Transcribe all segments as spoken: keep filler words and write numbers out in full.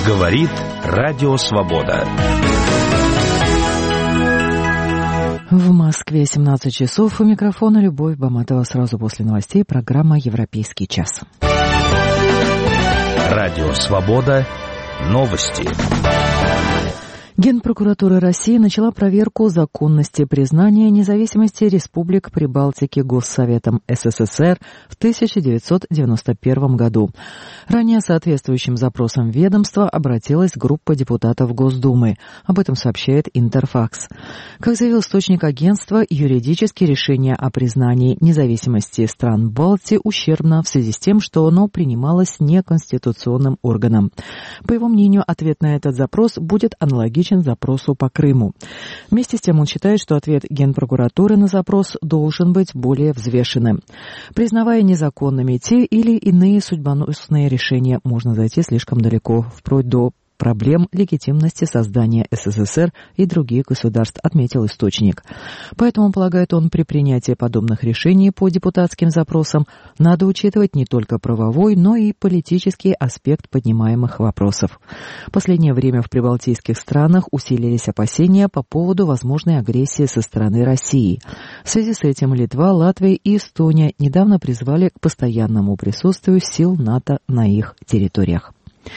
Говорит Радио Свобода. В Москве семнадцать часов. У микрофона Любовь Баматова. Сразу после новостей программа «Европейский час». Радио Свобода. Новости. Генпрокуратура России начала проверку законности признания независимости республик Прибалтики Госсоветом СССР в тысяча девятьсот девяносто первом году. Ранее соответствующим запросом ведомства обратилась группа депутатов Госдумы. Об этом сообщает Интерфакс. Как заявил источник агентства, юридически решение о признании независимости стран Балтии ущербно в связи с тем, что оно принималось неконституционным органом. По его мнению, ответ на этот запрос будет аналогичен запросу по Крыму. Вместе с тем он считает, что ответ Генпрокуратуры на запрос должен быть более взвешенным. Признавая незаконными те или иные судьбоносные решения, можно зайти слишком далеко, вплоть до проблем легитимности создания СССР и других государств, отметил источник. Поэтому, полагает он, при принятии подобных решений по депутатским запросам надо учитывать не только правовой, но и политический аспект поднимаемых вопросов. В последнее время в прибалтийских странах усилились опасения по поводу возможной агрессии со стороны России. В связи с этим Литва, Латвия и Эстония недавно призвали к постоянному присутствию сил НАТО на их территориях.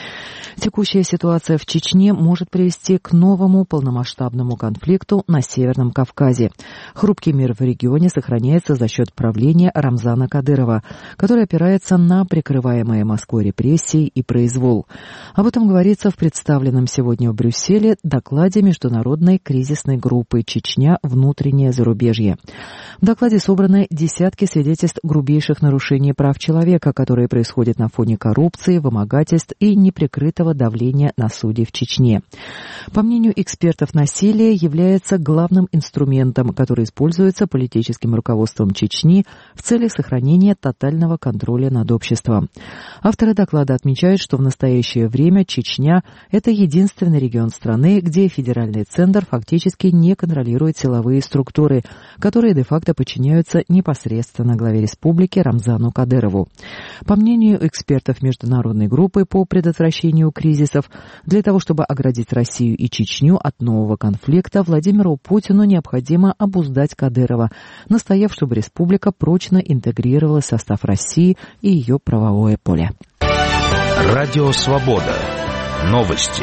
Текущая ситуация в Чечне может привести к новому полномасштабному конфликту на Северном Кавказе. Хрупкий мир в регионе сохраняется за счет правления Рамзана Кадырова, который опирается на прикрываемые Москвой репрессии и произвол. Об этом говорится в представленном сегодня в Брюсселе докладе Международной кризисной группы «Чечня. Внутреннее зарубежье». В докладе собраны десятки свидетельств грубейших нарушений прав человека, которые происходят на фоне коррупции, вымогательств и неприкрытого давления на судей в Чечне. По мнению экспертов, насилие является главным инструментом, который используется политическим руководством Чечни в целях сохранения тотального контроля над обществом. Авторы доклада отмечают, что в настоящее время Чечня – это единственный регион страны, где федеральный центр фактически не контролирует силовые структуры, которые де-факто подчиняются непосредственно главе республики Рамзану Кадырову. По мнению экспертов международной группы по предотвращению кризисов, для того, чтобы оградить Россию и Чечню от нового конфликта, Владимиру Путину необходимо обуздать Кадырова, настояв, чтобы республика прочно интегрировалась в состав России и ее правовое поле. Радио Свобода. Новости.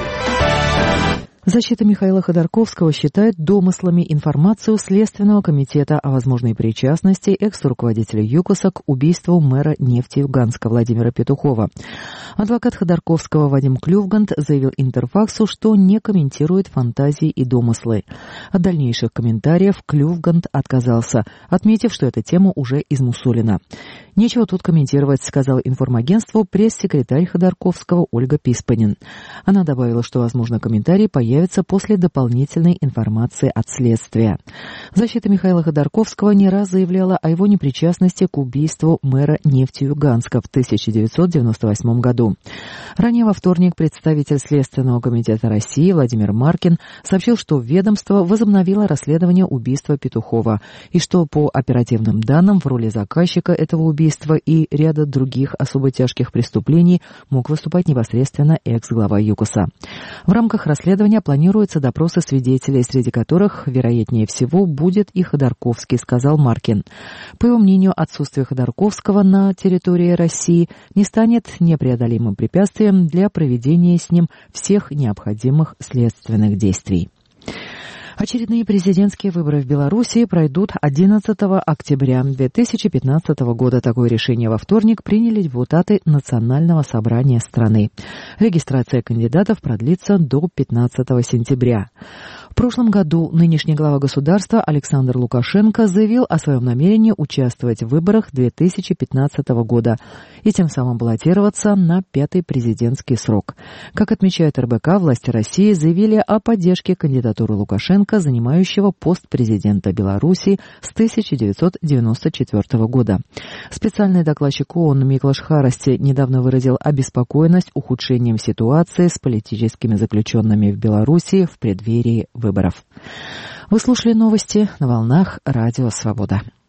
Защита Михаила Ходорковского считает домыслами информацию Следственного комитета о возможной причастности экс-руководителя ЮКОСа к убийству мэра Нефтеюганска Владимира Петухова. Адвокат Ходорковского Вадим Клювгант заявил Интерфаксу, что не комментирует фантазии и домыслы. От дальнейших комментариев Клювгант отказался, отметив, что эта тема уже измусолена. «Нечего тут комментировать», — сказал информагентству пресс-секретарь Ходорковского Ольга Писпанин. Она добавила, что, возможно, комментарий появится после дополнительной информации от следствия. Защита Михаила Ходорковского не раз заявляла о его непричастности к убийству мэра Нефтеюганска в тысяча девятьсот девяносто восьмом году. Ранее во вторник представитель Следственного комитета России Владимир Маркин сообщил, что ведомство возобновило расследование убийства Петухова и что, по оперативным данным, в роли заказчика этого убийства и ряда других особо тяжких преступлений мог выступать непосредственно экс-глава ЮКОСа. В рамках расследования планируются допросы свидетелей, среди которых, вероятнее всего, будет и Ходорковский, сказал Маркин. По его мнению, отсутствие Ходорковского на территории России не станет непреодолимым препятствием для проведения с ним всех необходимых следственных действий. Очередные президентские выборы в Беларуси пройдут одиннадцатого октября две тысячи пятнадцатого года. Такое решение во вторник приняли депутаты Национального собрания страны. Регистрация кандидатов продлится до пятнадцатого сентября. В прошлом году нынешний глава государства Александр Лукашенко заявил о своем намерении участвовать в выборах две тысячи пятнадцатого года и тем самым баллотироваться на пятый президентский срок. Как отмечает эр бэ ка, власти России заявили о поддержке кандидатуры Лукашенко, занимающего пост президента Беларуси с тысяча девятьсот девяносто четвёртого года. Специальный докладчик ООН Миклош Харасти недавно выразил обеспокоенность ухудшением ситуации с политическими заключенными в Беларуси в преддверии выборов. Вы слушали новости на волнах Радио Свобода.